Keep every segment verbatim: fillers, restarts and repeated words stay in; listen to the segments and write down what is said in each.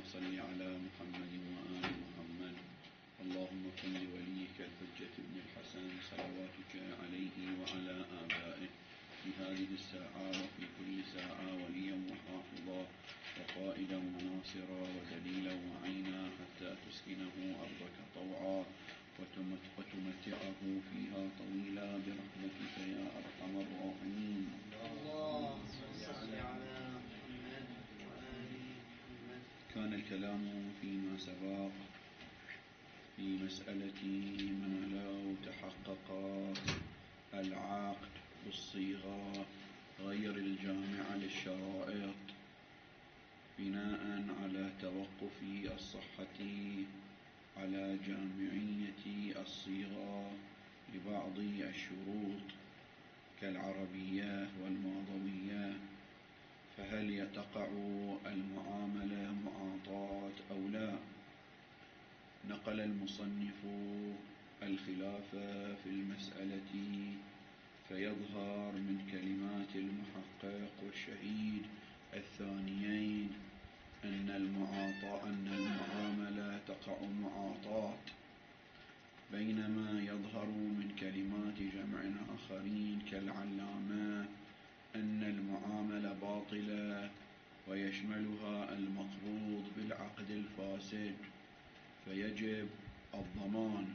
صل على محمد وآل محمد. اللهم كن لوليك الحجة ابن الحسن صلواتك عليه وعلى آبائه في هذه الساعة وفي كل ساعة وليا وحافظا وقائدا وناصرا ودليلا وعينا حتى تسكنه أرضك طوعا وتمتعه فيها طويلا برحمتك يا أرحم الراحمين. اللهم صل على محمد وآل محمد. كان الكلام فيما سبق في مسألة ما لو تحقق العقد بالصيغة غير الجامعة للشرائط بناء على توقف الصحة على جامعية الصيغة لبعض الشروط كالعربية والماضوية، فهل تقع المعاملة معاطاة أو لا؟ نقل المصنف الخلاف في المسألة، فيظهر من كلمات المحقق والشهيد الثانيين أن المعاطاة أن المعاملة تقع معاطاة، بينما يظهر من كلمات جمع آخرين كالعلامة أن المعاملة باطلة ويشملها المقبوض بالعقد الفاسد فيجب الضمان.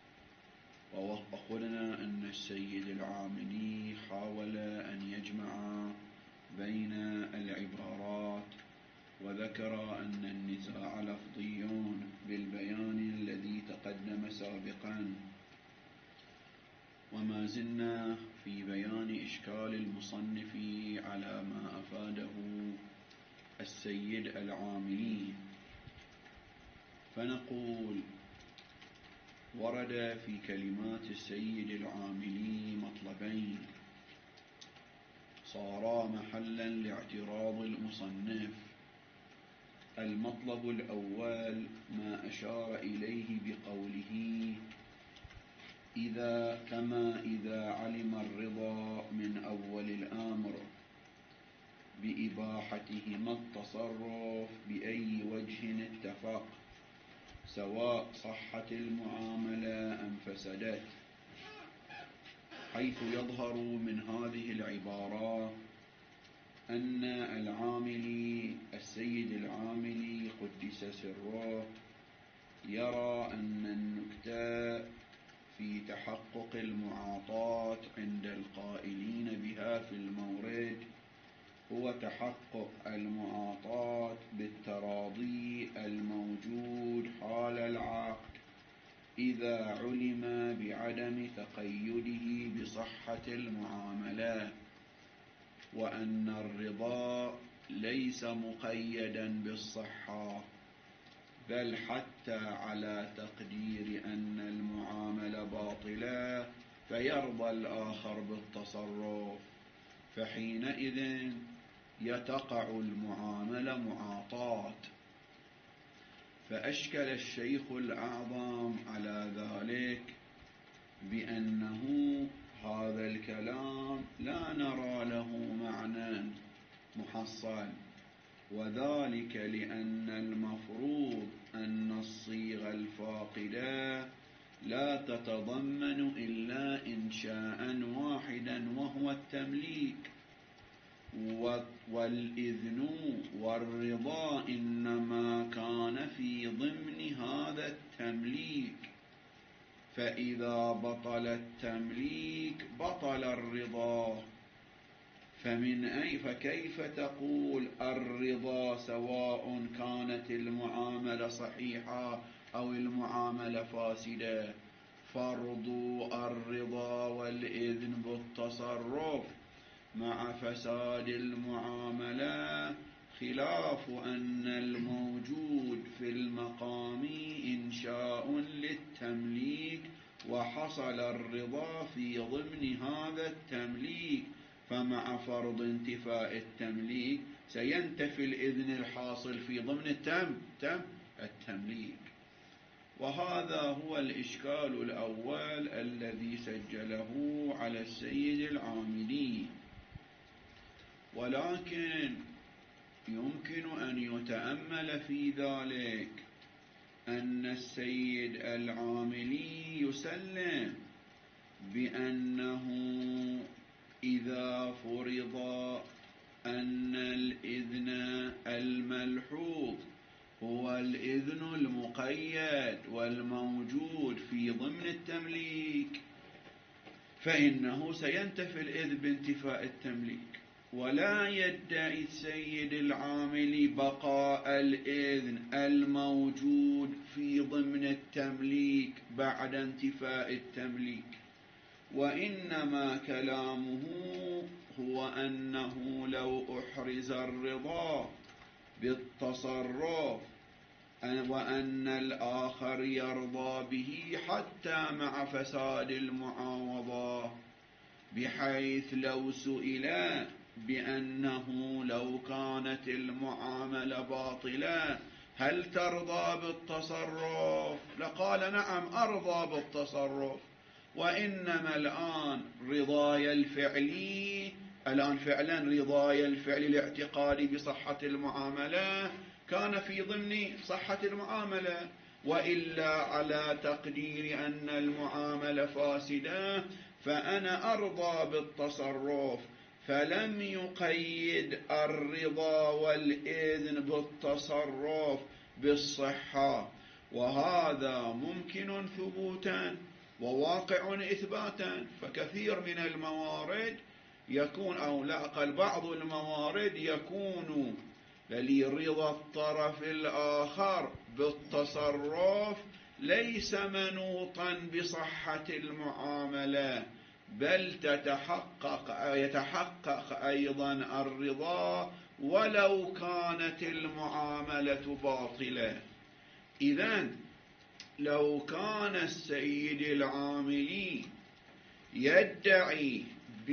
وقلنا أن السيد العاملي حاول أن يجمع بين العبارات وذكر أن النزاع لفظي بالبيان الذي تقدم سابقا، وما زلنا في بيان إشكال المصنف على ما أفاده السيد العاملي، فنقول ورد في كلمات السيد العاملي مطلبين صارا محلا لاعتراض المصنف. المطلب الأول ما أشار إليه بقوله إذا كما إذا علم الرضا من أول الأمر بإباحتهما التصرف بأي وجه اتفق سواء صحت المعاملة أم فسدت، حيث يظهر من هذه العبارة أن العاملي السيد العاملي قدس سره يرى أن النكتة في تحقق المعاطاة عند القائلين بها في المورد هو تحقق المعاطاة بالتراضي الموجود حال العقد إذا علم بعدم تقيده بصحة المعاملة، وأن الرضا ليس مقيدا بالصحة، بل حتى على تقدير أن المعاملة باطلة فيرضى الآخر بالتصرف، فحينئذ يتقع المعاملة معاطاة. فأشكل الشيخ الأعظم على ذلك بأنه هذا الكلام لا نرى له معنى محصل، وذلك لأن المفروض أن الصيغة الفاقدة لا تتضمن إلا إنشاء واحدا وهو التمليك، والإذن والرضا إنما كان في ضمن هذا التمليك، فإذا بطل التمليك بطل الرضا، فمن أي فكيف تقول الرضا سواء كانت المعاملة صحيحة أو المعاملة فاسدة؟ فرض الرضا والإذن بالتصرف مع فساد المعاملة خلاف أن الموجود في المقام إنشاء للتمليك وحصل الرضا في ضمن هذا التمليك، فمع فرض انتفاء التمليك سينتفي الإذن الحاصل في ضمن التم تم التمليك. وهذا هو الإشكال الأول الذي سجله على السيد العاملي. ولكن يمكن أن يتأمل في ذلك أن السيد العاملي يسلم بأنه إذا فرض أن الإذن الملحوظ هو الإذن المقيد والموجود في ضمن التمليك فإنه سينتفي الإذن بانتفاء التمليك، ولا يدعي السيد العاملي بقاء الإذن الموجود في ضمن التمليك بعد انتفاء التمليك، وإنما كلامه هو أنه لو أحرز الرضا بالتصرف وأن الآخر يرضى به حتى مع فساد المعاوضة، بحيث لو سئل بأنه لو كانت المعاملة باطلة هل ترضى بالتصرف؟ لقال نعم أرضى بالتصرف، وإنما الآن رضاي الفعلي الآن فعلا رضاي الفعلي الاعتقادي بصحة المعاملة كان في ضمن صحة المعاملة، وإلا على تقدير أن المعاملة فاسدة فأنا أرضى بالتصرف، فلم يقيد الرضا والإذن بالتصرف بالصحة، وهذا ممكن ثبوتا وواقع إثباتا. فكثير من الموارد يكون أو لا أقل بعض الموارد يكون لرضا الطرف الآخر بالتصرف ليس منوطا بصحة المعاملة، بل تتحقق يتحقق أيضا الرضا ولو كانت المعاملة باطلة. إذن لو كان السيد العاملي يدعي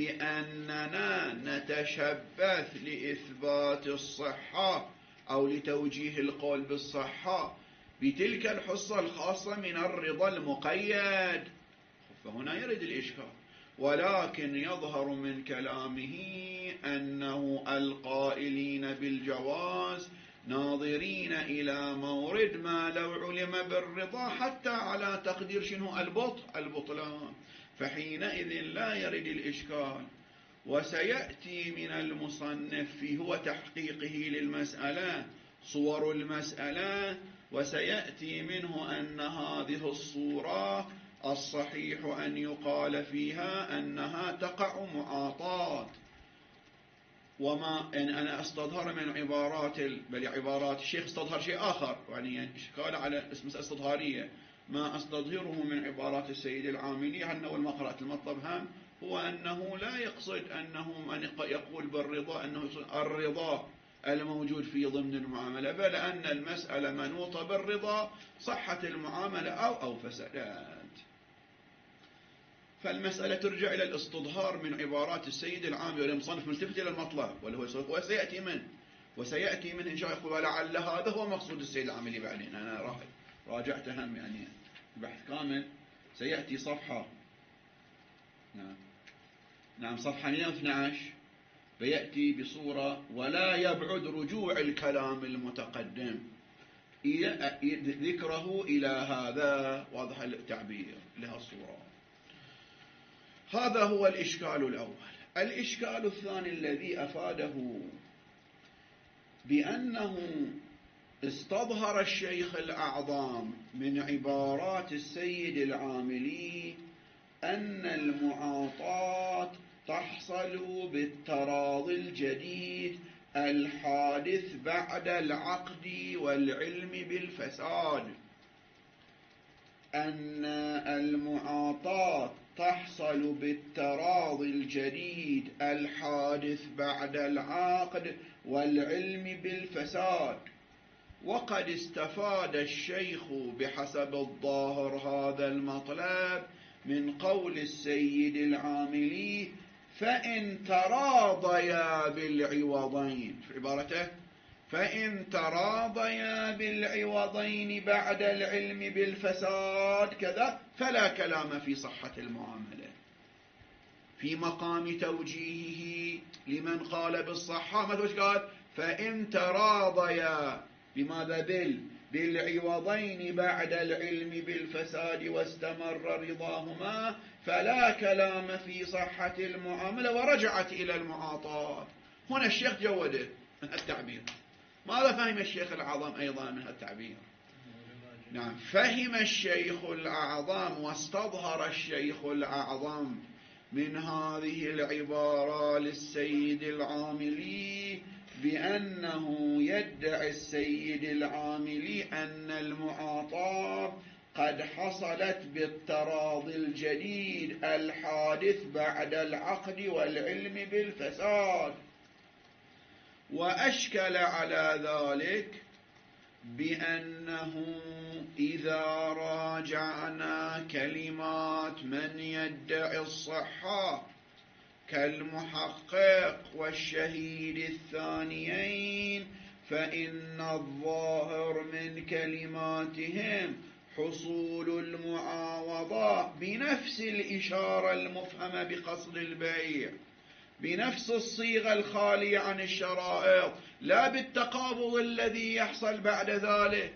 بأننا نتشبث لإثبات الصحة أو لتوجيه القول بالصحة بتلك الحصة الخاصة من الرضا المقيد، فهنا يرد الإشكال، ولكن يظهر من كلامه أنه القائلين بالجواز ناظرين إلى مورد ما لو علم بالرضا حتى على تقدير شنو البطء البطلان، فحينئذ لا يرد الإشكال. وسيأتي من المصنف في هو تحقيقه للمسألة صور المسألة، وسيأتي منه أن هذه الصورة الصحيح أن يقال فيها أنها تقع معاطاة. وما إن أنا أستظهر من عبارات بل عبارات الشيخ استظهر شيء آخر، يعني إشكال على اسم استظهارية. ما أستظهره من عبارات السيد العاملي أنه المقرأة المطلب هم هو أنه لا يقصد أنه من يقول بالرضا أنه الرضا الموجود في ضمن المعاملة، بل أن المسألة منوطة بالرضا صحة المعاملة أو أو فسدات. فالمسألة ترجع إلى الاستظهار من عبارات السيد العاملي والمصنف ملتفت إلى المطلب وسيأتي منه وسيأتي منه إن شاء الله، ولعل هذا هو مقصود السيد العاملي بعدين. أنا راح راجعت هم يعني بحث كامل سيأتي صفحة نعم نعم صفحة مئة واثني عشر بيأتي بصورة ولا يبعد رجوع الكلام المتقدم ذكره إلى هذا واضح التعبير لها الصورة. هذا هو الإشكال الأول. الإشكال الثاني الذي أفاده بأنه استظهر الشيخ الأعظم من عبارات السيد العاملي أن المعاطاة تحصل بالتراضي الجديد الحادث بعد العقد والعلم بالفساد، أن المعاطاة تحصل بالتراضي الجديد الحادث بعد العقد والعلم بالفساد. وقد استفاد الشيخ بحسب الظاهر هذا المطلب من قول السيد العاملي فإن تراضيا بالعوضين، في عبارته فإن تراضيا بالعوضين بعد العلم بالفساد كذا فلا كلام في صحة المعاملة. في مقام توجيهه لمن قال بالصحة ما قال فإن تراضيا بماذا بال بالعوضين بعد العلم بالفساد واستمر رضاهما فلا كلام في صحة المعاملة ورجعت إلى المعاطاة. هنا الشيخ جوده من التعبير. ماذا فهم الشيخ الأعظم أيضا من التعبير؟ نعم، فهم الشيخ الأعظم واستظهر الشيخ الأعظم من هذه العبارة للسيد العاملي بأنه يدعي السيد العاملي أن المعاطاة قد حصلت بالتراضي الجديد الحادث بعد العقد والعلم بالفساد، وأشكل على ذلك بأنه إذا راجعنا كلمات من يدعي الصحة كالمحقق والشهيد الثانيين فإن الظاهر من كلماتهم حصول المعاوضة بنفس الإشارة المفهمة بقصد البيع، بنفس الصيغة الخالية عن الشرائط، لا بالتقابض الذي يحصل بعد ذلك.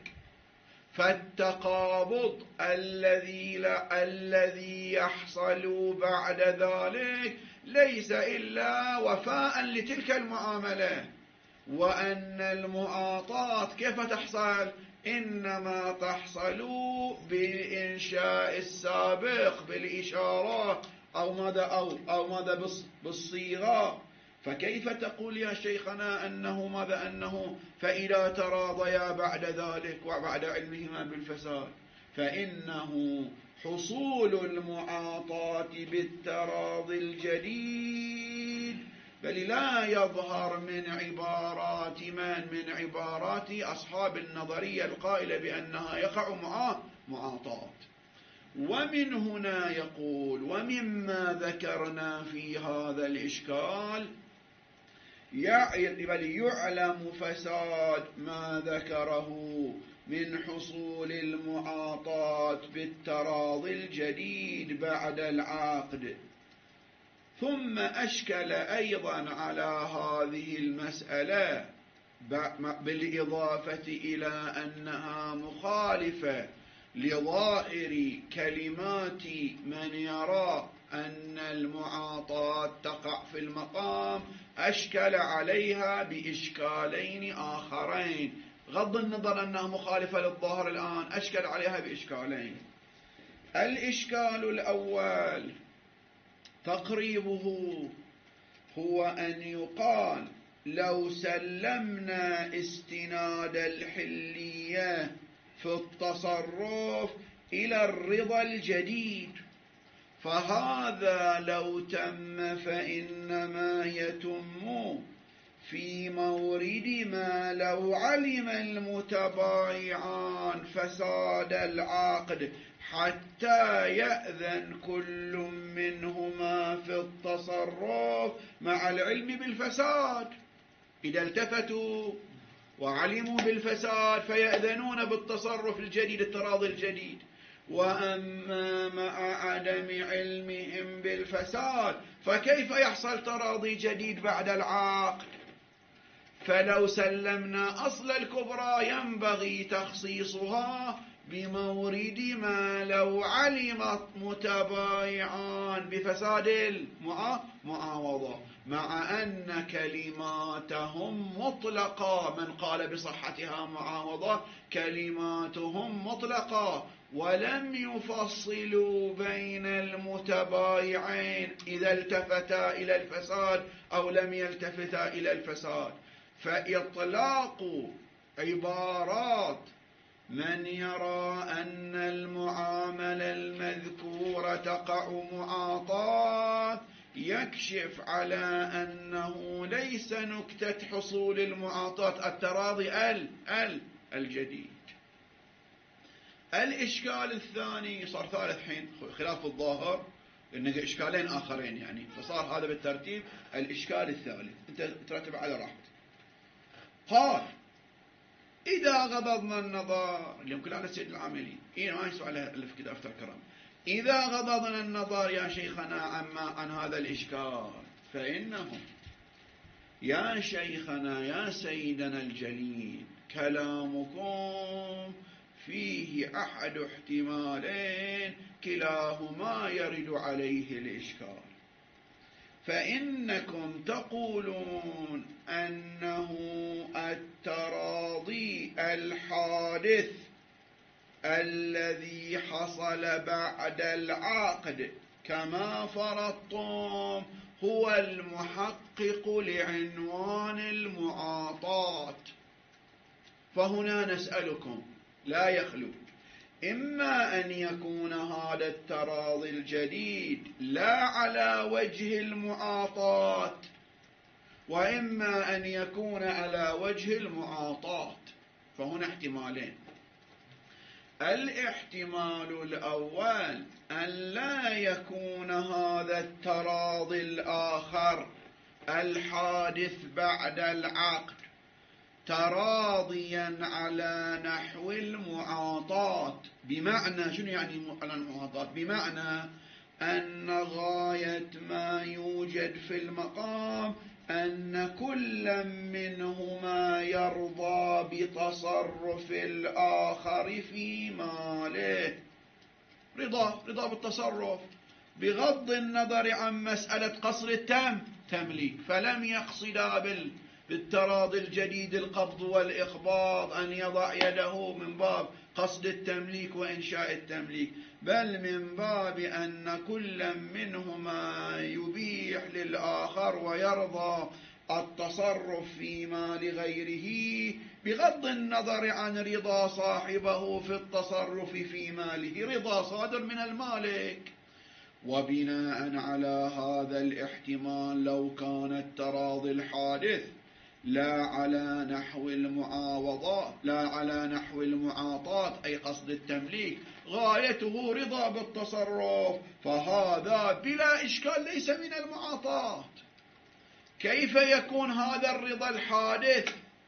فالتقابض الذي لا الذي يحصل بعد ذلك ليس إلا وفاء لتلك المعاملة، وأن المعاطاة كيف تحصل؟ إنما تحصل بالإنشاء السابق بالإشارة أو ماذا أو أو ماذا بالصيغة. فكيف تقول يا شيخنا أنه ماذا أنه فإذا تراضيا بعد ذلك وبعد علمهما بالفساد فإنه حصول المعاطاة بالتراضي الجديد، بل لا يظهر من عبارات من من عبارات أصحاب النظرية القائلة بأنها يقع معاطاة. ومن هنا يقول ومما ذكرنا في هذا الإشكال بل يعلم فساد ما ذكره من حصول المعاطاة بالتراضي الجديد بعد العقد. ثم أشكل أيضا على هذه المسألة بالإضافة إلى أنها مخالفة لظاهر كلمات من يرى أن المعاطاة تقع في المقام، أشكل عليها بإشكالين آخرين، غض النظر أنها مخالفة للظاهر الآن، أشكل عليها بإشكالين. الإشكال الأول تقريبه هو أن يقال لو سلمنا استناد الحلية في التصرف إلى الرضا الجديد، فهذا لو تم فإنما يتم في مورد ما لو علم المتبايعان فساد العقد حتى يأذن كل منهما في التصرف مع العلم بالفساد. إذا التفتوا وعلموا بالفساد فيأذنون بالتصرف الجديد التراضي الجديد. وأما مع عدم علمهم بالفساد فكيف يحصل تراضي جديد بعد العقد؟ فلو سلمنا أصل الكبرى ينبغي تخصيصها بمورد ما لو علمت متبايعان بفساد المعاوضة، مع أن كلماتهم مطلقة. من قال بصحتها معاوضة كلماتهم مطلقة ولم يفصلوا بين المتبايعين إذا التفتا إلى الفساد أو لم يلتفتا إلى الفساد. فإطلاق عبارات من يرى أن المعاملة المذكورة تقع معاطاة يكشف على أنه ليس نكتة حصول المعاطاة التراضي ال ال الجديد. الإشكال الثاني صار ثالث حين خلاف الظاهر، لأنه إشكالين آخرين يعني، فصار هذا بالترتيب الإشكال الثالث. أنت ترتب على راحتك. قال إذا غضضنا النظر، اليوم كل على السيد العاملي إيه ما يسوى على ألف كده أفتر كرام. إذا غضضنا النظر يا شيخنا عما عن هذا الإشكال فإنه يا شيخنا يا سيدنا الجليل، كلامكم فيه أحد احتمالين كلاهما يرد عليه الإشكال. فإنكم تقولون أنه التراضي الحادث الذي حصل بعد العقد كما فرضتم هو المحقق لعنوان المعاطاة. فهنا نسألكم لا يخلو إما أن يكون هذا التراضي الجديد لا على وجه المعاطاة، وإما أن يكون على وجه المعاطاة. فهنا احتمالين. الاحتمال الأول أن لا يكون هذا التراضي الآخر الحادث بعد العقد تراضيا على نحو المعاطاة. بمعنى شنو يعني على المعاطاة؟ بمعنى أن غاية ما يوجد في المقام أن كل منهما يرضى بتصرف الآخر في ماله. رضا رضا بالتصرف بغض النظر عن مسألة قصر التم تمليك. فلم يقصدا بال بالتراضي الجديد القبض والإقباض أن يضع يده من باب قصد التمليك وإنشاء التمليك، بل من باب أن كل منهما يبيح للآخر ويرضى التصرف في مال غيره بغض النظر عن رضا صاحبه في التصرف في ماله، رضا صادر من المالك. وبناء على هذا الاحتمال لو كان التراضي الحادث لا على نحو المعاوضات لا على نحو المعاطاة أي قصد التمليك، غايته رضا بالتصرف، فهذا بلا إشكال ليس من المعاطاة. كيف يكون هذا الرضا الحادث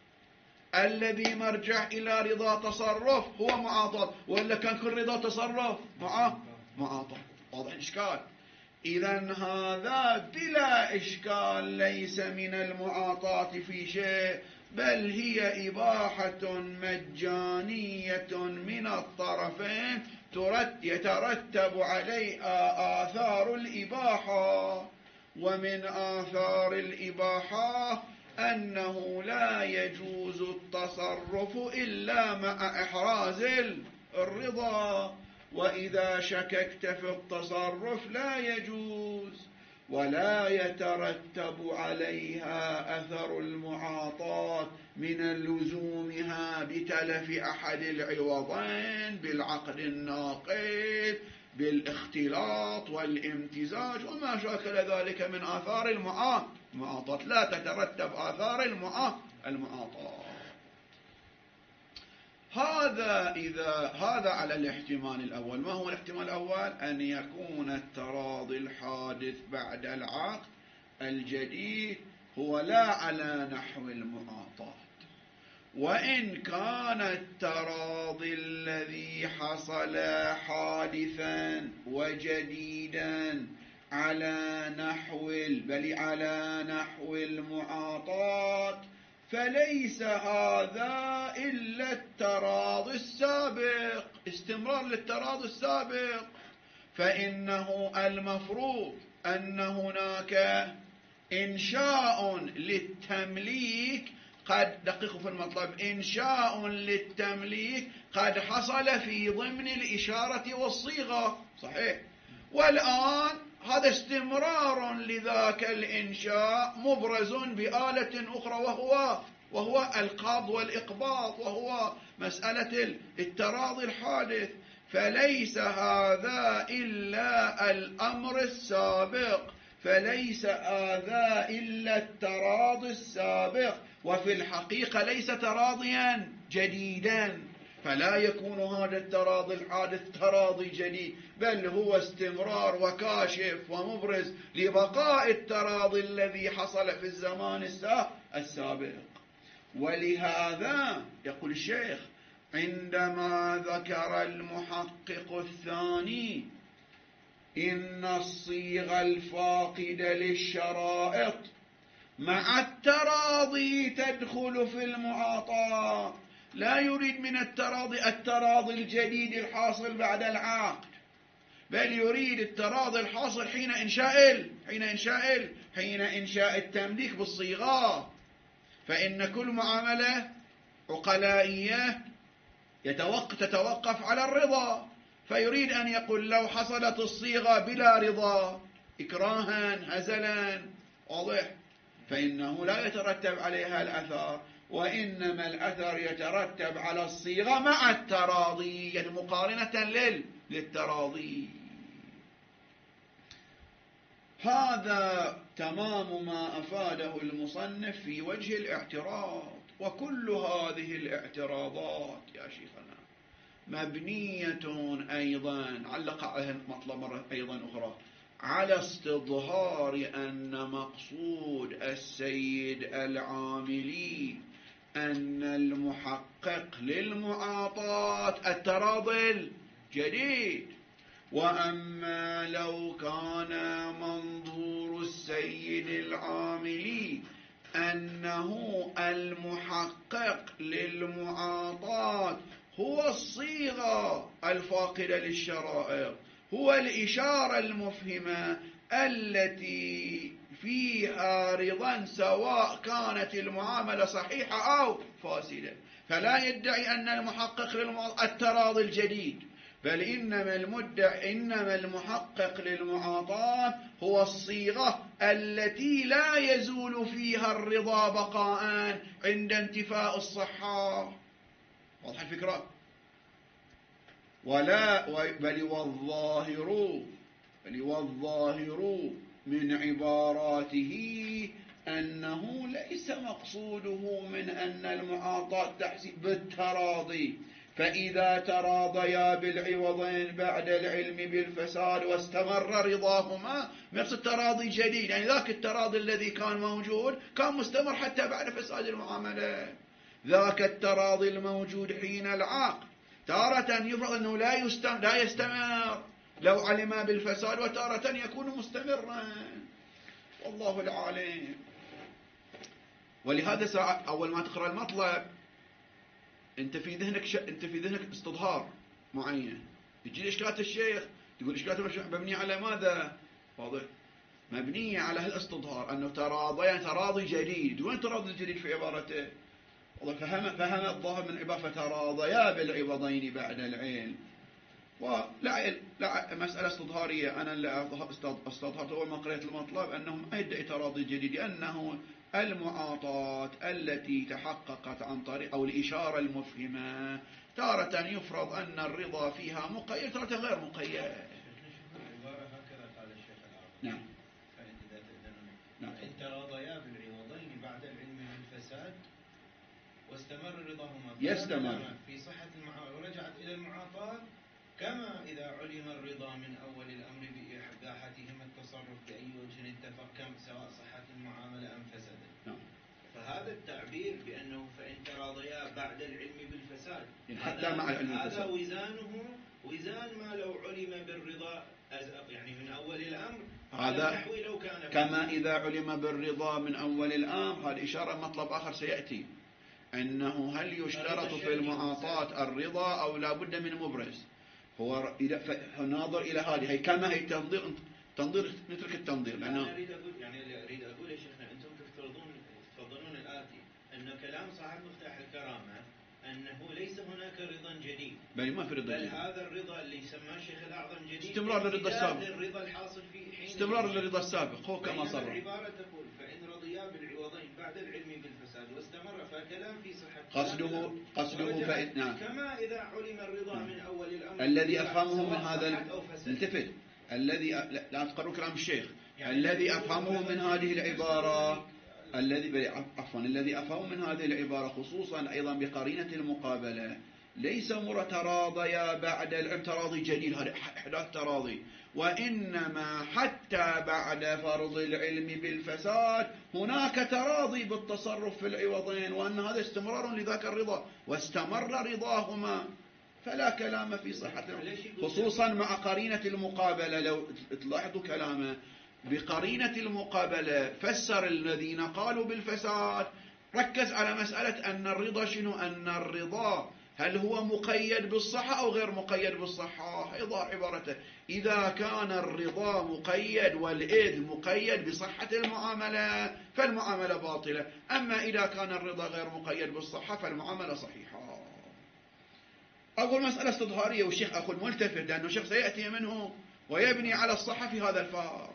الذي مرجع إلى رضا تصرف هو معاطاة، ولا كان كل رضا تصرف مع معاطاة؟ واضح الإشكال. إذن هذا بلا إشكال ليس من المعاطاة في شيء، بل هي إباحة مجانية من الطرفين يترتب عليها آثار الإباحة. ومن آثار الإباحة أنه لا يجوز التصرف إلا مع إحراز الرضا، وإذا شككت في التصرف لا يجوز، ولا يترتب عليها أثر المعاطاة من لزومها بتلف أحد العوضين بالعقد الناقض بالاختلاط والامتزاج وما شاكل ذلك من آثار المعاطاة. لا تترتب آثار المعاطاة. هذا إذا هذا على الاحتمال الأول. ما هو الاحتمال الأول؟ أن يكون التراضي الحادث بعد العقد الجديد هو لا على نحو المعاطاة، وإن كان التراضي الذي حصل حادثا وجديدا على نحو بل على نحو المعاطاة فليس هذا إلا التراضي السابق، استمرار للتراضي السابق. فإنه المفروض أن هناك إنشاء للتمليك قد دققوا في المطلب إنشاء للتمليك قد حصل في ضمن الإشارة والصيغة، صحيح. والآن هذا استمرار لذاك الإنشاء مبرز بآلة أخرى وهو وهو القبض والإقباض، وهو مسألة التراضي الحادث. فليس هذا إلا الأمر السابق، فليس هذا إلا التراضي السابق، وفي الحقيقة ليس تراضيا جديدا. فلا يكون هذا التراضي الحادث تراضي جديد، بل هو استمرار وكاشف ومبرز لبقاء التراضي الذي حصل في الزمان السابق. ولهذا يقول الشيخ عندما ذكر المحقق الثاني إن الصيغة الفاقدة للشرائط مع التراضي تدخل في المعاطاة. لا يريد من التراضي التراضي الجديد الحاصل بعد العقد، بل يريد التراضي الحاصل حين إنشاء حين إنشاء حين إنشاء التمليك بالصيغة. فإن كل معاملة عقلائية تتوقف على الرضا، فيريد أن يقول لو حصلت الصيغة بلا رضا إكراها هزلا واضح فإنه لا يترتب عليها الأثر، وإنما الأثر يترتب على الصيغة مع التراضي، يعني مقارنة لل... للتراضي. هذا تمام ما أفاده المصنف في وجه الاعتراض. وكل هذه الاعتراضات يا شيخنا مبنية أيضا، علق عليها مطلب مرة أيضا أخرى، على استظهار أن مقصود السيد العاملي أن المحقق للمعاطاة التراضي الجديد. وأما لو كان منظور السيد العاملي أنه المحقق للمعاطاة هو الصيغة الفاقدة للشرائط، هو الإشارة المفهمة التي فيها رضا سواء كانت المعاملة صحيحة أو فاسدة، فلا يدعي أن المحقق للمعاطاة التراضي الجديد، بل إنما المدعي إنما المحقق للمعاطاة هو الصيغة التي لا يزول فيها الرضا بقاء عند انتفاء الصحة. واضح الفكرة؟ ولا بل والظاهر بل والظاهر من عباراته أنه ليس مقصوده من أن المعاطاة تحصل بالتراضي، فإذا تراضيا بالعوضين بعد العلم بالفساد واستمر رضاهما، نفس التراضي جديد، يعني ذاك التراضي الذي كان موجود كان مستمر حتى بعد فساد المعاملة. ذاك التراضي الموجود حين العقد تارة يفرض أنه لا يستمر, لا يستمر لو علم بالفساد، وتارة يكون مستمرا، والله العالم. ولهذا ساعة أول ما تقرأ المطلب أنت في ذهنك ش... أنت في ذهنك استظهار معين، يجي إشكالات الشيخ تقول إشكالات مبنية على ماذا؟ واضح مبنية على هالاستظهار أنه تراضي تراضي جديد. وين تراضي جديد في عبارته؟ فهم فهم الظاهر من عبارة فتراضيا بالعوضين بعد العلم. ولا لا مسألة استظهارية، أنا اللي استظهرت أول ما قرأت المطلب أنه ما يدعي تراضي جديد، لأنه المعاطاة التي تحققت عن طريق أو الإشارة المفهمة تارة يفرض أن الرضا فيها مقيد، تارة غير مقيد. العبارة هكذا قال الشيخ العظيم. نعم. نعم. إن تراضيا بالعوضين بعد العلم بالفساد واستمر رضاهما يستمر في صحة المعاملة ورجعت إلى المعاطاة، كما إذا علم الرضا من أول الأمر بإباحتهما التصرف بأي وجه اتفق كم سواء صحة المعاملة أم فسدت. نعم. فهذا التعبير بأنه فإن تراضيا بعد العلم بالفساد حتى مع العلم بالفساد هذا وزانه وزان ما لو علم بالرضا يعني من أول الأمر، هذا كما إذا علم بالرضا من أول الأمر. هذه إشارة مطلب آخر سيأتي، أنه هل يشترط في المعاطاة الرضا أو لا بد من مبرز. هو ناظر إلى هذه هي كما هي تنظير تنظير نترك التنظير لأنه أنا أريد أقول يعني أريد أقول يا شيخنا أنتم تفترضون تفضلون الآتي أن كلام صاحب مفتاح الكرامة أنه ليس هناك رضا جديد، بل ما في رضا بل جديد. هذا الرضا اللي سماه الشيخ الأعظم جديد استمرار للرضا السابق، الرضا الحاصل في حين استمرار للرضا السابق هو كما صار. العبارة تقول فإن رضيا بالعوضين بعد العلم بالفساد واستمر، فكلام في صحة قصده قصده فإن نعم. كما إذا علم الرضا من أول الأمر الذي أفهمه من هذا التفت الذي لا تقرأ كلام الشيخ يعني الذي أفهمه من هذه العبارة الذي عفوا الذي أفهمه من هذه العبارة خصوصا أيضا بقرينة المقابلة ليس أمر تراضيا بعد العلم تراضي جديد، هذا إحداث تراضي، وإنما حتى بعد فرض العلم بالفساد هناك تراضي بالتصرف في العوضين، وأن هذا استمرار لذاك الرضا واستمر رضاهما، فلا كلام في صحته خصوصا مع قرينة المقابلة. لو تلاحظوا كلامه بقرينة المقابلة فسر الذين قالوا بالفساد، ركز على مسألة أن الرضا شنو؟ أن الرضا هل هو مقيد بالصحة أو غير مقيد بالصحة؟ إضاء عبارته إذا كان الرضا مقيد والإذن مقيد بصحة المعاملة فالمعاملة باطلة، أما إذا كان الرضا غير مقيد بالصحة فالمعاملة صحيحة. أقول مسألة استظهارية والشيخ أخذ ملتفت، لأنه الشيخ سيأتي منه ويبني على الصحة في هذا الفرد.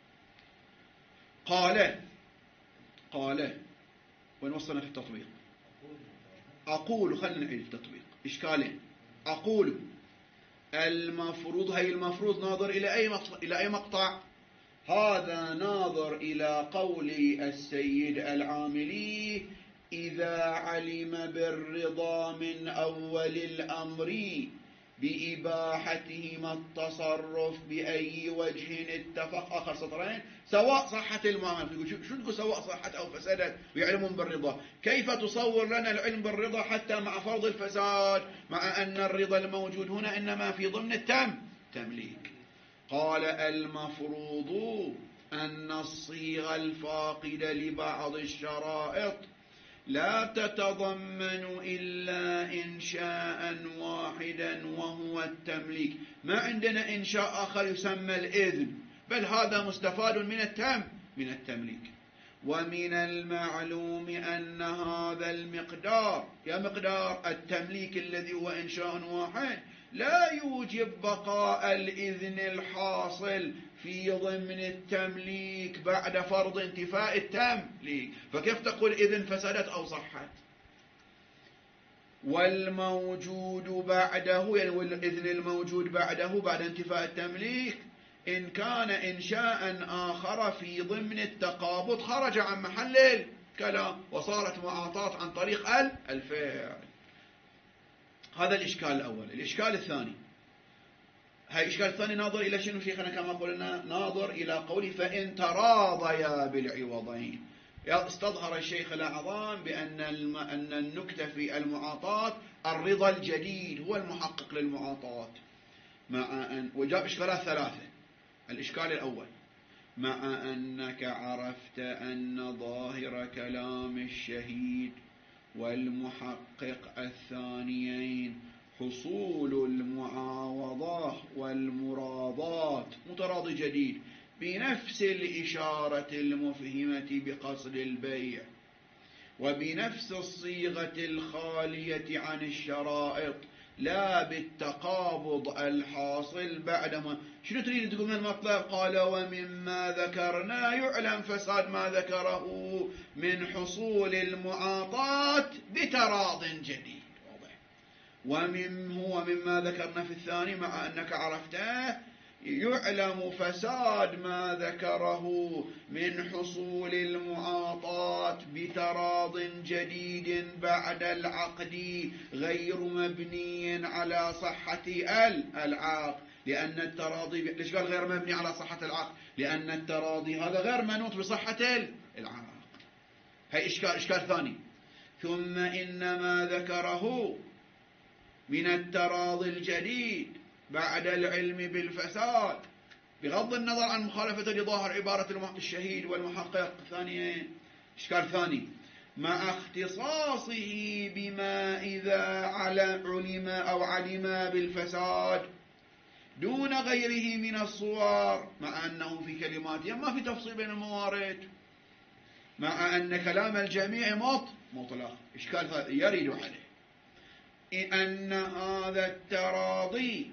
قال قال وين وصلنا في التطبيق؟ أقول خلنا نعيد التطبيق إشكالين. أقول المفروض، هي المفروض ناظر إلى أي مقطع؟ إلى أي مقطع؟ هذا ناظر إلى قول السيد العاملي إذا علم بالرضا من أول الأمر بإباحتهما التصرف بأي وجه اتفق، آخر سطرين، سواء صحت المعاملة. شو تقول سواء صحت أو فسدت ويعلمون بالرضا؟ كيف تصور لنا العلم بالرضا حتى مع فرض الفساد، مع أن الرضا الموجود هنا إنما في ضمن التم تمليك؟ قال المفروض أن الصيغة الفاقدة لبعض الشرائط لا تتضمن إلا إنشاء واحدا وهو التمليك. ما عندنا إنشاء آخر يسمى الإذن، بل هذا مستفاد من التم من التمليك. ومن المعلوم أن هذا المقدار، يا مقدار التمليك الذي هو إنشاء واحد، لا يوجب بقاء الإذن الحاصل في ضمن التمليك بعد فرض انتفاء التمليك. فكيف تقول إذن فسدت أو صحت؟ والموجود بعده، يعني والإذن الموجود بعده بعد انتفاء التمليك إن كان إنشاء آخر في ضمن التقابض خرج عن محل الكلام وصارت معاطاة عن طريق الفعل. هذا الإشكال الأول. الإشكال الثاني، هاي الإشكال الثاني ناظر إلى شنو شيخنا؟ كما قلنا ناظر إلى قوله فإن تراضيا بالعوضين. استظهر الشيخ الأعظم بأن أن النكتة في المعاطاة الرضا الجديد هو المحقق للمعاطاة، مع أن وجاب إشكالات ثلاثة. الإشكال الأول، مع أنك عرفت أن ظاهر كلام الشهيد والمحقق الثانيين حصول المعاوضة والمراضات متراضي جديد بنفس الإشارة المفهمة بقصد البيع وبنفس الصيغة الخالية عن الشرائط لا بالتقابض الحاصل بعدما. شنو تريد تقول من المطلب؟ قال ومما ذكرنا يعلم فساد ما ذكره من حصول المعاطاة بتراض جديد. ومن هو مما ذكرنا في الثاني مع أنك عرفته يعلم فساد ما ذكره من حصول المعاطاة بتراض جديد بعد العقد غير مبني على صحة العقد، لأن التراضي، ليش قال غير مبني على صحة العقد؟ لأن التراضي هذا غير منوط بصحة العقد. هي إشكال إشكال ثاني. ثم إنما ذكره من التراضي الجديد بعد العلم بالفساد بغض النظر عن مخالفة لظاهر عبارة الشهيد والمحقق الثانيين. إشكال ثاني، مع اختصاصه بما إذا علم أو علم بالفساد دون غيره من الصور، مع أنه في كلماته ما في تفصيل بين الموارد، مع أن كلام الجميع مطلق. إشكال يريد عليه أن هذا التراضي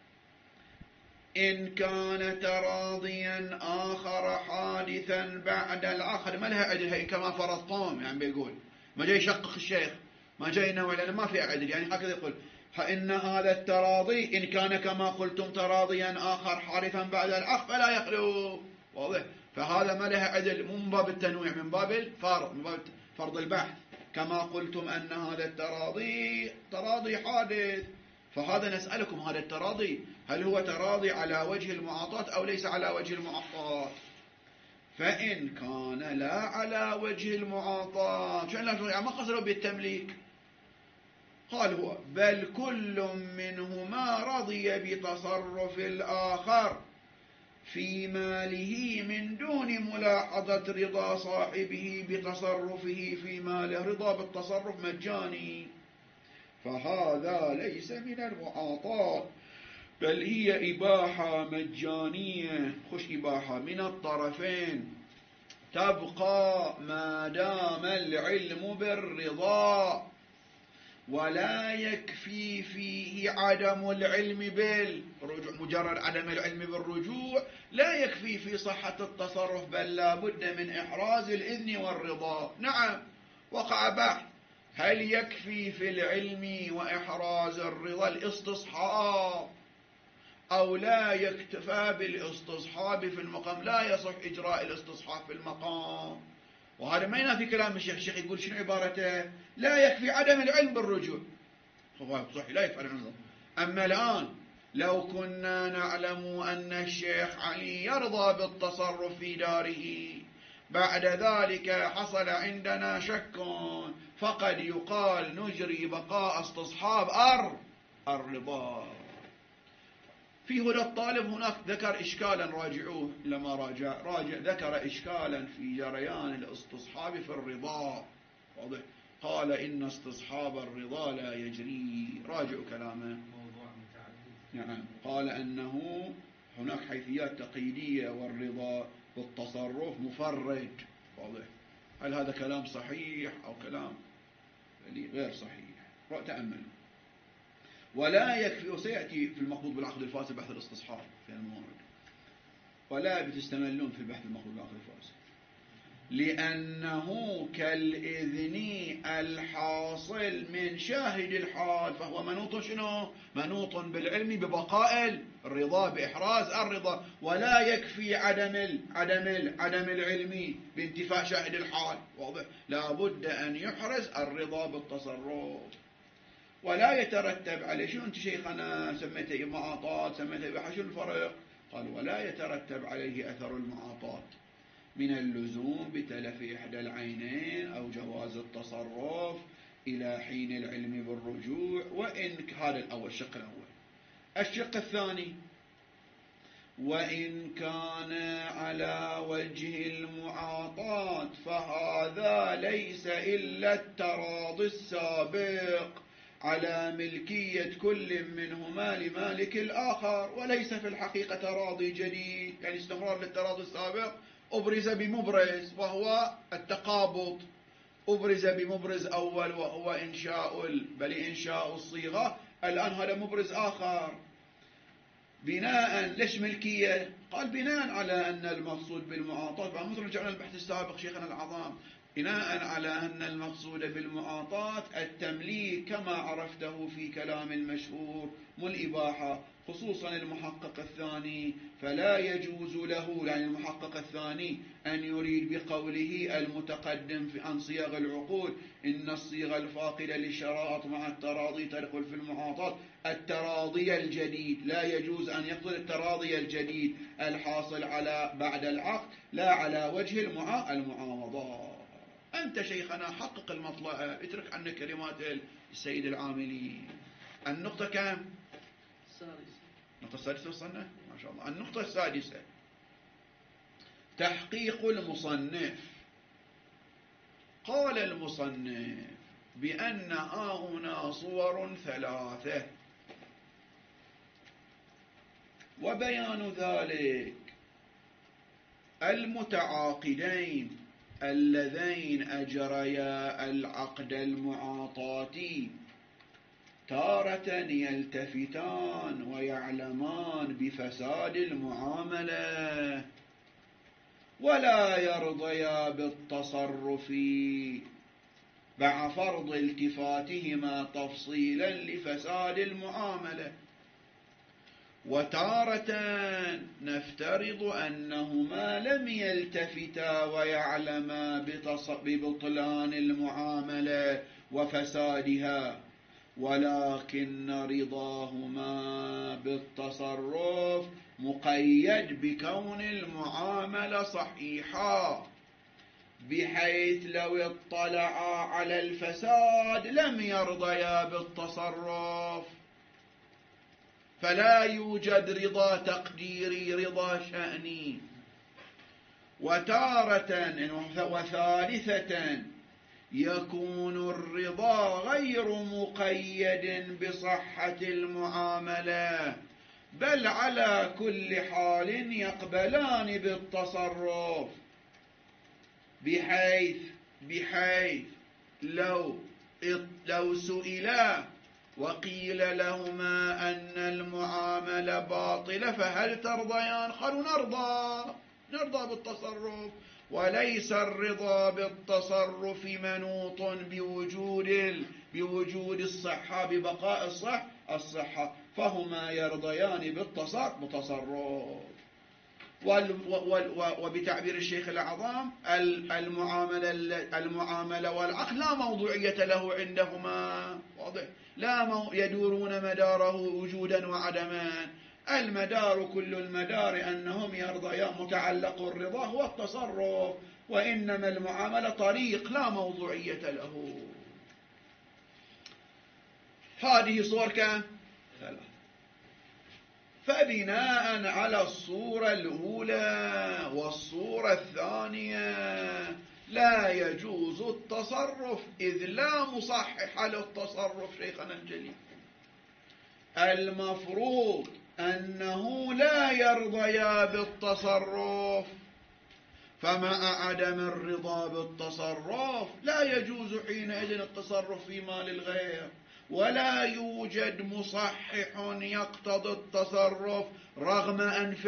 إن كان تراضيا آخر حادثا بعد العقد ما لها عدل. هي كما فرضتم، يعني بيقول ما جاي يشقق الشيخ، ما جاي ينوع لأنه ما في عدل، يعني هكذا يقول إن هذا التراضي إن كان كما قلتم تراضيا آخر حادثا بعد العقد فلا يخلو. واضح؟ فهذا ما لها عدل، مو من باب التنويع، من باب الفرض، من باب فرض البحث. كما قلتم أن هذا التراضي تراضي حادث، فهذا نسألكم هذا التراضي هل هو تراضي على وجه المعاطاة أو ليس على وجه المعاطاة؟ فإن كان لا على وجه المعاطاة، شو يعني ما قصروا بالتمليك؟ قال هو بل كل منهما رضي بتصرف الآخر في ماله من دون ملاحظة رضا صاحبه بتصرفه في ماله. رضا بالتصرف مجاني، فهذا ليس من المعاطاة، بل هي إباحة مجانية، خش إباحة من الطرفين، تبقى ما دام العلم بالرضا، ولا يكفي فيه عدم العلم بالرجوع. مجرد عدم العلم بالرجوع لا يكفي في صحة التصرف، بل لا بد من إحراز الإذن والرضا. نعم، وقع بحث: هل يكفي في العلم وإحراز الرضا الاستصحاب، أو لا يكتفى بالاستصحاب في المقام؟ لا يصح إجراء الاستصحاب في المقام. وهذا ما ينافي كلام الشيخ. الشيخ يقول شنو عبارته؟ لا يكفي عدم العلم بالرجوع. صحيح، لا يكفي عدم العلم. أما الآن لو كنا نعلم أن الشيخ علي يرضى بالتصرف في داره، بعد ذلك حصل عندنا شك، فقد يقال نجري بقاء استصحاب أر الرضا. في هدى الطالب هناك ذكر إشكالا، راجعوه لما راجع راجع ذكر إشكالا في جريان الاستصحاب في الرضا. واضح؟ قال إن استصحاب الرضا لا يجري. راجعوا كلامه. موضوع متعدد. نعم، قال أنه هناك حيثيات تقييدية، والرضا بالتصرف مفرد. واضح؟ هل هذا كلام صحيح أو كلام غير صحيح؟ تأملوا. ولا يكفي، وسيأتي في المقبوض بالعقد الفاسد بحث الاستصحاب في الموارد، ولا بتستملون في البحث المقبوض بالعقد الفاسد، لأنه كالإذن الحاصل من شاهد الحال، فهو منوط شنو؟ منوط بالعلم ببقاء الرضا، بإحراز الرضا. ولا يكفي عدم ال عدم ال عدم العلم بانتفاء شاهد الحال. واضح؟ لا بد أن يحرز الرضا بالتصرف، ولا يترتب عليه. شو أنت شيخنا سميته المعاطات، سميته إباحة، شو الفرق؟ قال: ولا يترتب عليه أثر المعاطات من اللزوم بتلف إحدى العينين أو جواز التصرف إلى حين العلم بالرجوع. وإن هذا الأول، الشق الأول. الشق الثاني: وإن كان على وجه المعاطاة فهذا ليس إلا التراضي السابق على ملكية كل منهما لمالك الآخر، وليس في الحقيقة تراضي جديد، يعني استمرار للتراضي السابق أبرز بمبرز وهو التقابض، أبرز بمبرز أول وهو إنشاء بل إنشاء الصيغة. الآن هذا مبرز آخر. بناء ليش ملكية؟ قال بناء على أن المقصود بالمعاطاة، مثل رجعنا البحث السابق شيخنا العظام، بناء على أن المقصود بالمعاطاة التمليك كما عرفته في كلام المشهور مو الإباحة، خصوصا المحقق الثاني، فلا يجوز له، يعني المحقق الثاني، أن يريد بقوله المتقدم في عن صيغ العقود إن الصيغة الفاقدة للشرائط مع التراضي تدخل في المعاطاة التراضي الجديد. لا يجوز أن يقصد التراضي الجديد الحاصل على بعد العقد، لا على وجه المعا... المعاوضة. أنت شيخنا حقق المطلع، اترك عنا كلمات السيد العاملي. النقطة كم؟ السادسة. النقطة السادسة وصلنا؟ ما شاء الله. النقطة السادسة: تحقيق المصنف. قال المصنف بأن هنا صور ثلاثة، وبيان ذلك المتعاقدين اللذين أجريا العقد المعاطاتي تارة يلتفتان ويعلمان بفساد المعاملة ولا يرضيا بالتصرف مع فرض التفاتهما تفصيلا لفساد المعاملة، وتارة نفترض أنهما لم يلتفتا ويعلما ببطلان المعاملة وفسادها، ولكن رضاهما بالتصرف مقيد بكون المعاملة صحيحة، بحيث لو اطلعا على الفساد لم يرضيا بالتصرف، فلا يوجد رضا تقديري، رضا شأني. وتارة وثالثة يكون الرضا غير مقيد بصحة المعاملة، بل على كل حال يقبلان بالتصرف، بحيث بحيث لو لو سئلا وقيل لهما أن المعاملة باطلة فهل ترضيان؟ قالوا نرضى نرضى بالتصرف، وليس الرضا بالتصرف منوط بوجود بوجود الصحة، ببقاء الصح الصحة، فهما يرضيان بالتصرف. وبتعبير الشيخ الأعظم المعاملة المعاملة والعقل لا موضوعية له عندهما، واضح؟ لا يدورون مداره وجودا وعدما، المدار كل المدار أنهم يرضيان، متعلق الرضا هو التصرف، وإنما المعاملة طريق لا موضوعية له. هذه صور كم؟ ثلاث. فبناء على الصورة الأولى والصورة الثانية لا يجوز التصرف، إذ لا مصحح للتصرف شيخنا الجليل. المفروض أنه لا يرضيا بالتصرف، فمع عدم الرضا بالتصرف لا يجوز حينئذ التصرف في مال الغير، ولا يوجد مصحح يقتضي التصرف رغم أنف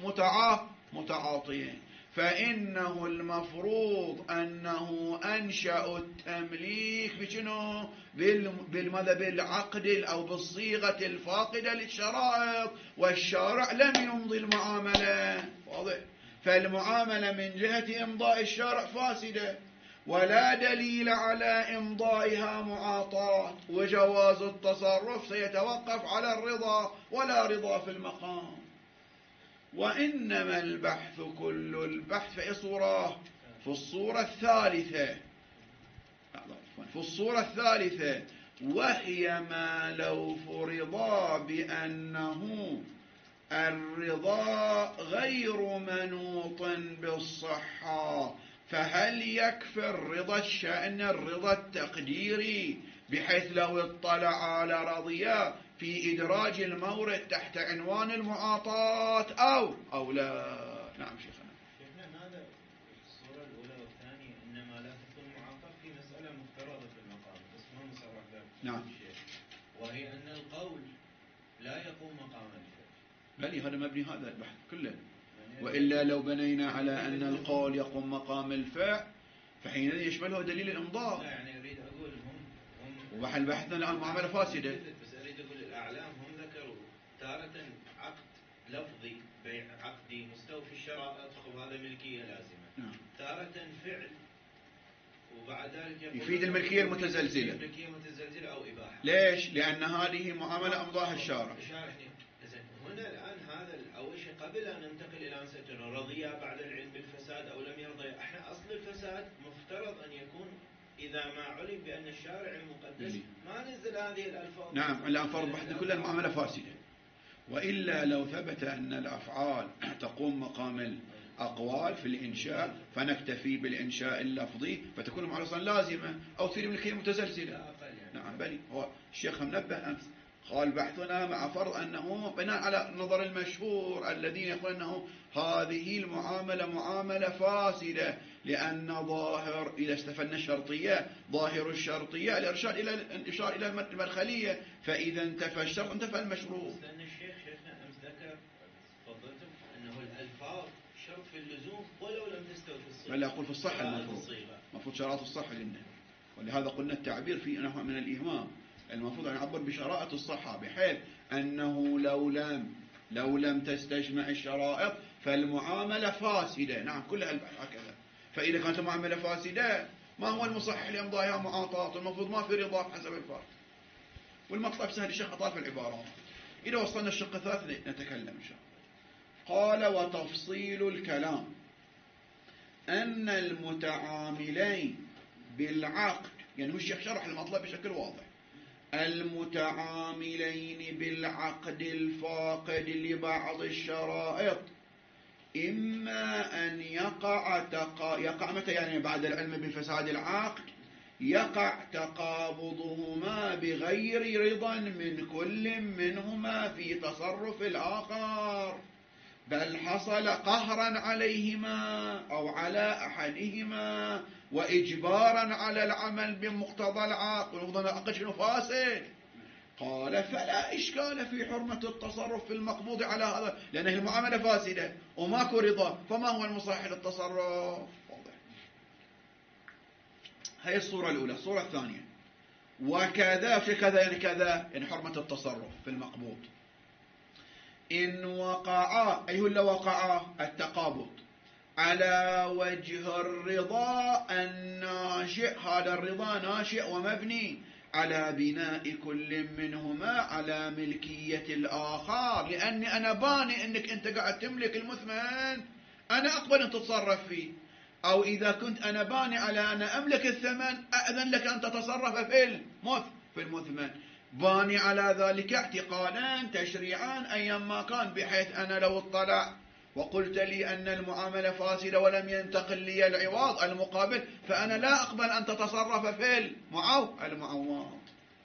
المتعاطيين، فإنه المفروض أنه أنشأ التمليك بشنو؟ بالماذا؟ بالعقد أو بالصيغة الفاقدة للشرائط، والشارع لم يمضي المعاملة، واضح؟ فالمعاملة من جهة إمضاء الشارع فاسدة، ولا دليل على إمضائها معاطاة، وجواز التصرف سيتوقف على الرضا، ولا رضا في المقام. وإنما البحث كل البحث في صورة في الصورة الثالثة في الصورة الثالثة وهي ما لو فرضا بأنه الرضا غير منوط بالصحة، فهل يكفي الرضا الشأن الرضا التقديري، بحيث لو اطلع على رضيا في إدراج المورد تحت عنوان المعاطاة أو أو لا؟ نعم شيخنا. شيخنا هذا الصورة الأولى والثانية إنما لا تكون معاطاة في مسألة مفترضة في المقام، بس ما مصرح ذلك. نعم. وهي أن القول لا يقوم مقام الفعل. بل هذا مبني هذا البحث كله، وإلا لو بنينا على أن القول يقوم مقام الفعل فحينئذ يشمله دليل الإمضاء. لا يعني أريد أقول هم هم وبحل بحثنا الآن معاملة فاسدة. بس أريد أقول الأعلام هم ذكروا تارة عقد لفظي بيع عقدي مستوفي الشرائط، وهذا ملكية لازمة. نعم. تارة فعل وبعد ذلك يفيد الملكية المتزلزلة. الملكية المتزلزلة أو إباحة. ليش؟ لأن هذه معاملة أمضاها الشارع. هنا الآن هذا أول شيء قبل أن ننتقل إلى مسألة رضيا بعد العلم بالفساد أو لم يرضي، احنا أصل الفساد مفترض أن يكون إذا ما علم بأن الشارع المقدس ما نزل هذه الألفاظ. نعم، الآن فرض بحث كل المعاملة فاسدة، وإلا لو ثبت أن الأفعال تقوم مقام الأقوال في الإنشاء فنكتفي بالإنشاء اللفظي فتكون المعاملة لازمة أو تصير ملكية متزلزلة. نعم بلي، هو الشيخ منبه أمس قال بحثنا مع فرض أنه بناء على النظر المشهور الذين يقول أنه هذه المعاملة معاملة فاسدة، لأن ظاهر إذا استفدنا الشرطية ظاهر الشرطية الإرشاد إلى الإشارة إلى المدخلية، فإذا انتفى الشرط انتفى المشروط. لأن الشيخ شيخنا أمس ذكر فضلتم أنه الألفاظ شرط في اللزوم ولو لم تستوفي الصيغة. بل أقول في الصحة المفروض المفروض شرائط الصحة لنا، ولهذا قلنا التعبير في نوع من الإيهام، المفروض أن يعبر بشرائط الصحة، بحيث أنه لو لم لو لم تستجمع الشرائط فالمعاملة فاسدة. نعم كلها البحث هكذا. فإذا كانت المعاملة فاسدة ما هو المصحح لإمضائها معاطاة؟ المفروض ما في رضا حسب الفرق. والمطلب سهل، الشيخ أطال في العبارات. إذا وصلنا الشق الثالث نتكلم إن شاء الله. قال وتفصيل الكلام أن المتعاملين بالعقد، يعني هو الشيخ شرح المطلب بشكل واضح، المتعاملين بالعقد الفاقد لبعض الشرائط إما أن يقع تقا... يقع متى يعني بعد العلم بفساد العقد يقع تقابضهما بغير رضا من كل منهما في تصرف الآخر، بل حصل قهرا عليهما أو على أحدهما وإجبارا على العمل بمقتضى العقد، ونقضى العقد شنو فاسد. قال فلا إشكال في حرمة التصرف في المقبوض على هذا، لأنه المعاملة فاسدة وماكو رضا، فما هو المصلح للتصرف؟ واضح. هي الصورة الأولى. الصورة الثانية وكذا في كذا يعني كذا يعني حرمة التصرف في المقبوض إن وقعا، أي هو اللي وقعا التقابض على وجه الرضا الناشئ، هذا الرضا ناشئ ومبني على بناء كل منهما على ملكية الآخر، لأني أنا باني أنك أنت قاعد تملك المثمن، أنا أقبل أن تتصرف فيه، أو إذا كنت أنا باني على أنا أملك الثمن أأذن لك أن تتصرف في في المثمن، باني على ذلك اعتقادا تشريعا أيما كان، بحيث أنا لو اطلع وقلت لي أن المعاملة فاسدة ولم ينتقل لي العوض المقابل، فأنا لا أقبل أن تتصرف في المعوض.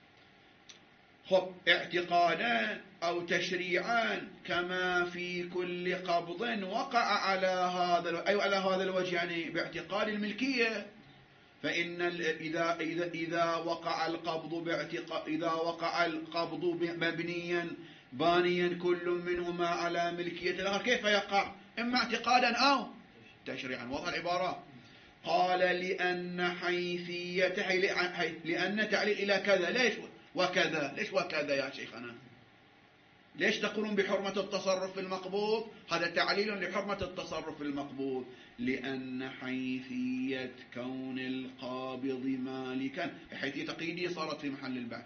خب اعتقادا أو تشريعا كما في كل قبض وقع على هذا أي على هذا الوجه، يعني باعتقاد الملكية. فإن إذا إذا إذا وقع القبض باعتقاد إذا وقع القبض مبنيا بانيا كل منهما على ملكية الآخر، كيف يقع؟ إما اعتقادا أو تشريعا. واضح العبارة. قال لأن حيثيته حي... لأن تعليل إلى كذا، ليش وكذا؟ ليش وكذا يا شيخنا؟ ليش تقولون بحرمة التصرف في المقبوض؟ هذا تعليل لحرمة التصرف في المقبوض. لأن حيثية كون القابض مالكا، حيثية تقييدية صارت في محل البحث،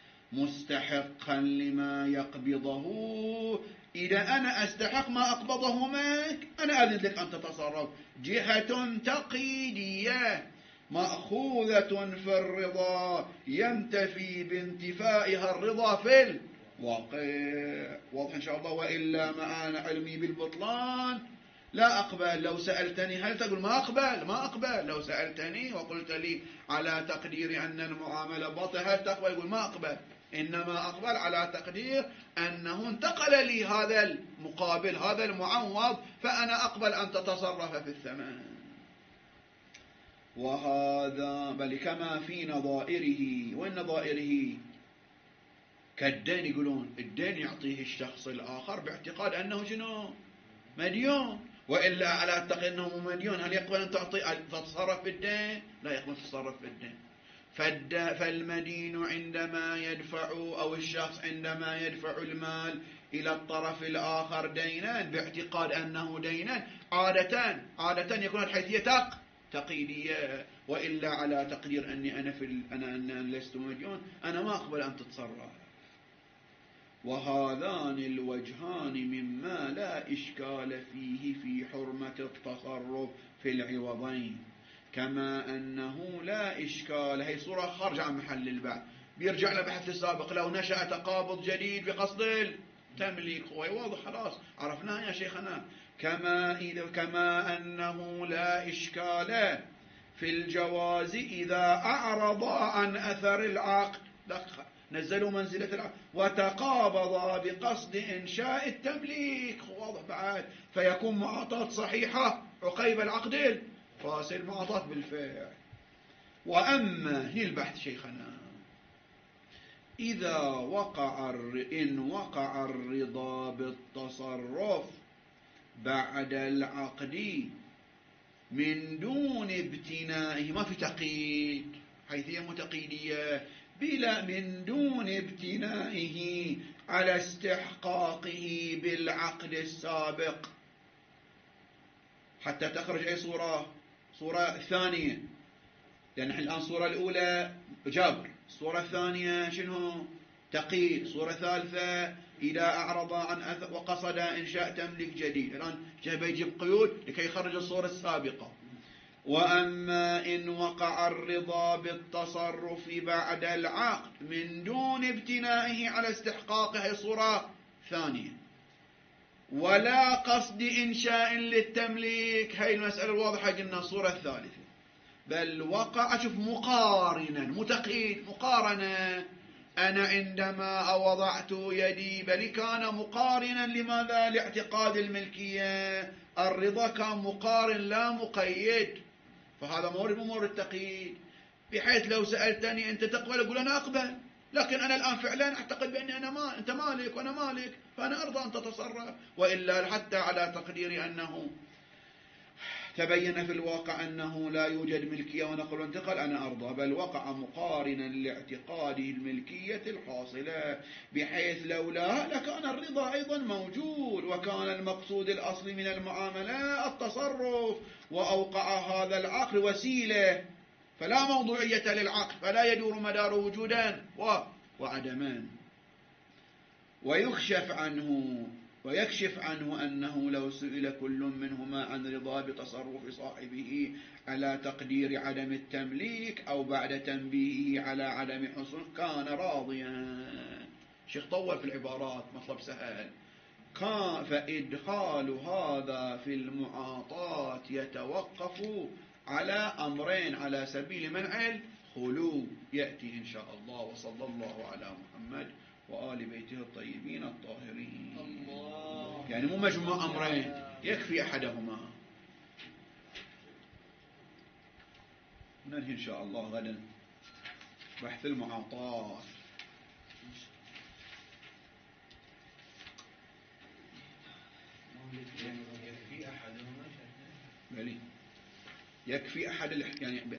مستحقا لما يقبضه، إذا أنا أستحق ما أقبضه منك أنا أذن لك أن تتصرف. جهة تقييدية مأخوذة في الرضا ينتفي بانتفائها الرضا في الواقع. واضح إن شاء الله. وإلا مع علمي بالبطلان لا أقبل. لو سألتني هل تقول ما أقبل؟ ما أقبل. لو سألتني وقلت لي على تقدير أن المعاملة باطلة هل تقبل؟ يقول ما أقبل. إنما أقبل على تقدير أنه انتقل لي هذا المقابل هذا المعوض، فأنا أقبل أن تتصرف في الثمن. وهذا بل كما في نظائره. وين نظائره؟ كالدين، يقولون الدين يعطيه الشخص الآخر باعتقاد أنه شنو؟ مديون، وإلا على تقدير أنه مديون هل يقبل أن تعطي تتصرف بالدين؟ لا يقبل تتصرف بالدين. فالمدين عندما يدفع أو الشخص عندما يدفع المال إلى الطرف الآخر دينا باعتقاد أنه دينا، عادة عادة يكون الحيثية تقييدية، وإلا على تقدير أني أنا في أنا أن لست مديون أنا ما أقبل أن تتصرف. وهذان الوجهان مما لا إشكال فيه في حرمة التصرف في العوضين، كما أنه لا إشكال. هي صورة خارجة عن محل البحث، بيرجع لبحث السابق. لو نشأ تقابض جديد بقصد التمليك، هو واضح خلاص عرفناه يا شيخنا. كما إذا كما أنه لا إشكال في الجواز إذا أعرض عن أثر العقد، نزلوا منزلة العقد وتقابضا بقصد إنشاء التمليك، واضح بعد، فيكون معاطاة صحيحة عقيب العقد فاصل، معاطاة بالفعل. وأما هي البحث شيخنا إذا وقع إن وقع الرضا بالتصرف بعد العقد من دون ابتنائه، ما في تقييد، حيثية متقيدية، بلا من دون ابتنائه على استحقاقه بالعقد السابق، حتى تخرج أي صورة صورة ثانية. لأن يعني الآن الصورة الأولى جابر، الصورة الثانية شنو؟ تقييد، صورة ثالثة إذا أعرض عن أثر وقصد إنشاء تمليك جديد. الآن جاي بيجيب قيود لكي يخرج الصورة السابقة. وأما إن وقع الرضا بالتصرف بعد العقد من دون ابتنائه على استحقاقه صورة ثانية ولا قصد إنشاء للتمليك، هاي المسألة الواضحة قلنا الصورة الثالثة، بل وقع شوف مقارنا متقيد مقارنة، أنا عندما وضعت يدي بل كان مقارنا لماذا؟ لاعتقاد الملكية، الرضا كان مقارن لا مقيد، فهذا مورد أمور التقييد، بحيث لو سألتني أنت تقبل أقول أنا أقبل، لكن أنا الآن فعلا أعتقد بأني أنا ما أنت مالك وأنا مالك، فأنا أرضى أن تتصرف، وإلا حتى على تقدير أنه تبين في الواقع أنه لا يوجد ملكية ونقل وانتقل أنا أرضى، بل وقع مقارنا لاعتقاده الملكية الحاصلة، بحيث لولا لكان الرضا أيضا موجود، وكان المقصود الأصلي من المعاملة التصرف، وأوقع هذا العقد وسيلة، فلا موضوعية للعقد، فلا يدور مدار وجودا وعدما. ويكشف عنه ويكشف عنه أنه لو سئل كل منهما عن رضا بتصرف صاحبه على تقدير عدم التمليك أو بعد تنبيهه على عدم حصول كان راضيا. شيخ طول في العبارات، مطلب سهل، كان فإدخال هذا في المعاطاة يتوقف على أمرين على سبيل منع الخلو، يأتي إن شاء الله. وصلى الله على محمد وآل بيته الطيبين الطاهرين. الله. يعني مو مجموع أمرين، يكفي أحدهما. ننهي إن شاء الله غدا بحث المعاطاة. يكفي أحدهما بلي يكفي أحد يعني